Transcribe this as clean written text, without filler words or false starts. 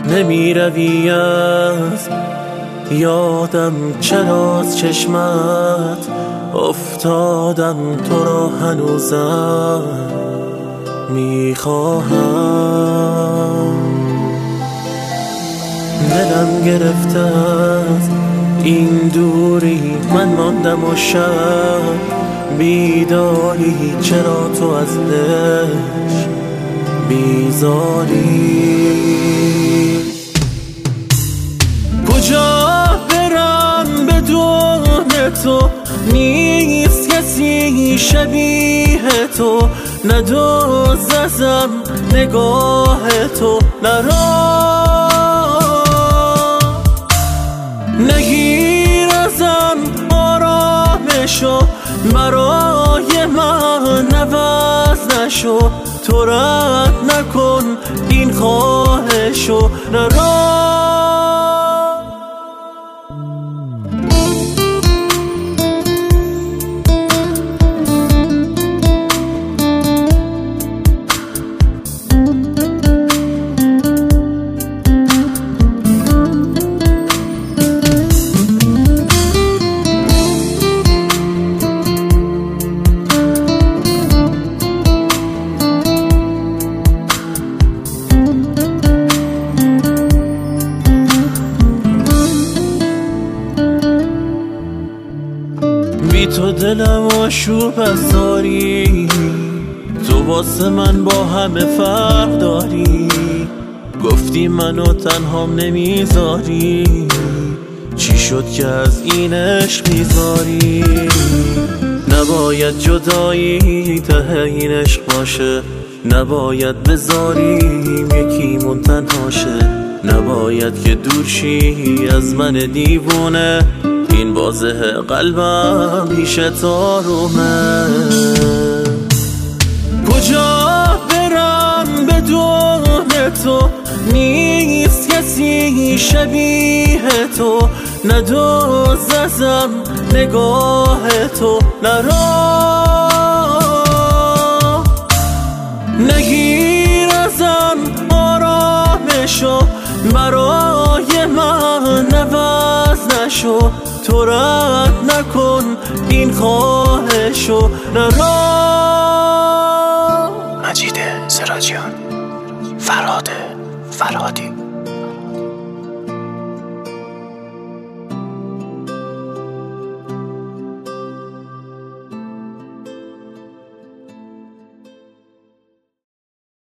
نمی روی از یادم، چرا از چشمت افتادم، تو را هنوزم میخواهم. دلم گرفته از این دوری، من ماندم و شب بیداری، چرا تو از دلش بیزاری؟ کجا برم بدون تو، نیست کسی شبیه تو، ندوز ازم نگاه تو، نگیر ازم آرامشو، برای من نوز نشو، تو رد نکن این خواهشو، بی تو دلم آشوب از داری، تو واسه من با همه فرق داری، گفتی منو تنهام نمیذاری، چی شد که از این عشق میذاری؟ نباید جدایی ته این عشق باشه، نباید بذاریم یکیمون تنها شه، نباید که دور شی از من دیوونه، این بازه قلبم پیش آرومه. کجا برم بدون تو، نیست کسی شبیه تو، ندوز ازم نگاه تو، نگیر ازم آرامشو، برای من نوز نشو، تو رد نکن این خواهشو، مجید سراجیان، فرهاد فرهادی.